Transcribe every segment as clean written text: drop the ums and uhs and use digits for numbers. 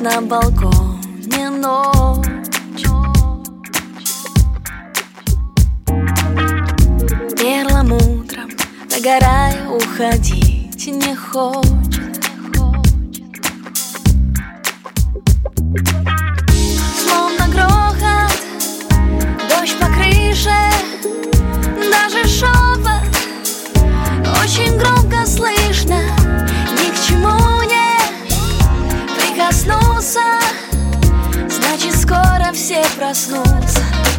на балконе ночь. Перламутром догорая, уходить не хочет. Словно грохот, дождь по крыше, даже шепот очень громко слышно. Ни к чему не прикоснулся, значит скоро все проснутся.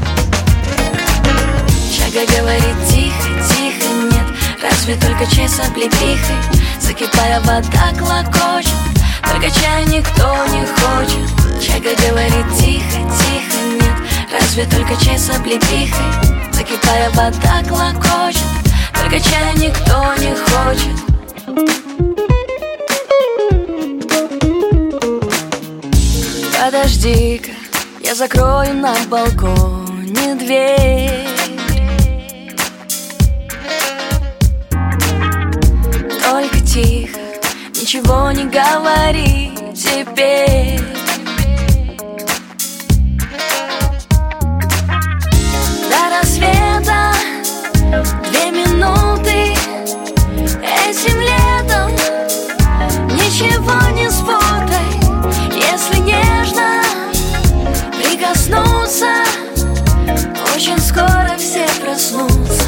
Чага говорит тихо, тихо, нет, разве только чай с облепихой. Закипая вода клокочет, только чая никто не хочет. Чага говорит тихо, тихо, нет, разве только чай с облепихой. Закипая вода клокочет, только чая никто не хочет. Подожди-ка, я закрою на балконе дверь. Только тихо, ничего не говори теперь. До рассвета 2 минуты. Этим летом ничего не спутай. Если нежно прикоснуться, очень скоро все проснутся.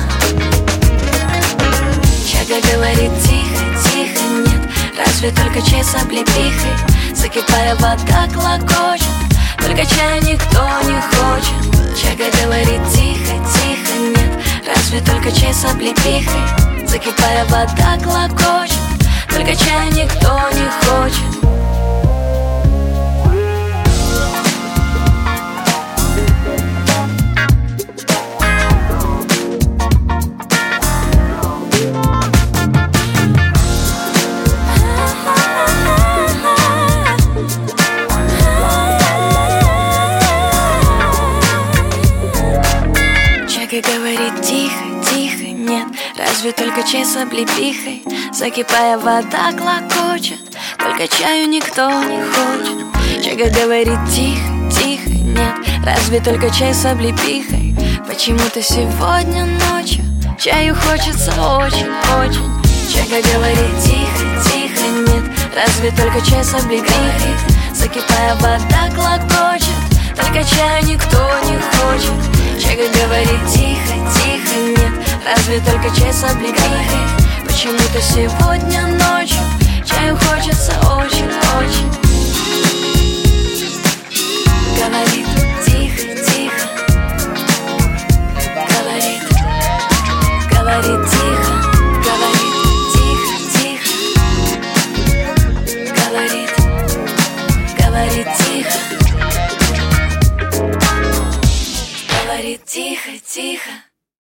Чага говорит тихо, тихо, нет, разве только чай с облепихой. Закипая вода клокочет, только чая никто не хочет. Чага говорит тихо, тихо, нет, разве только чай с облепихой. Закипая вода клокочет, только чая никто не хочет. Говорит тихо, тихо, нет, разве только чай с облепихой. Закипая вода клокочет, только чаю никто не хочет. Чага говорит тихо, тихо, нет, разве только чай с облепихой. Почему-то сегодня ночью чаю хочется очень, очень. Чага говорит тихо, тихо, нет, разве только чай с облепихой. Закипая вода клокочет, только чая никто не хочет. Чага говорит тихо, тихо, нет, разве только чай с облепихой. Почему-то сегодня ночью чаю хочется очень, очень.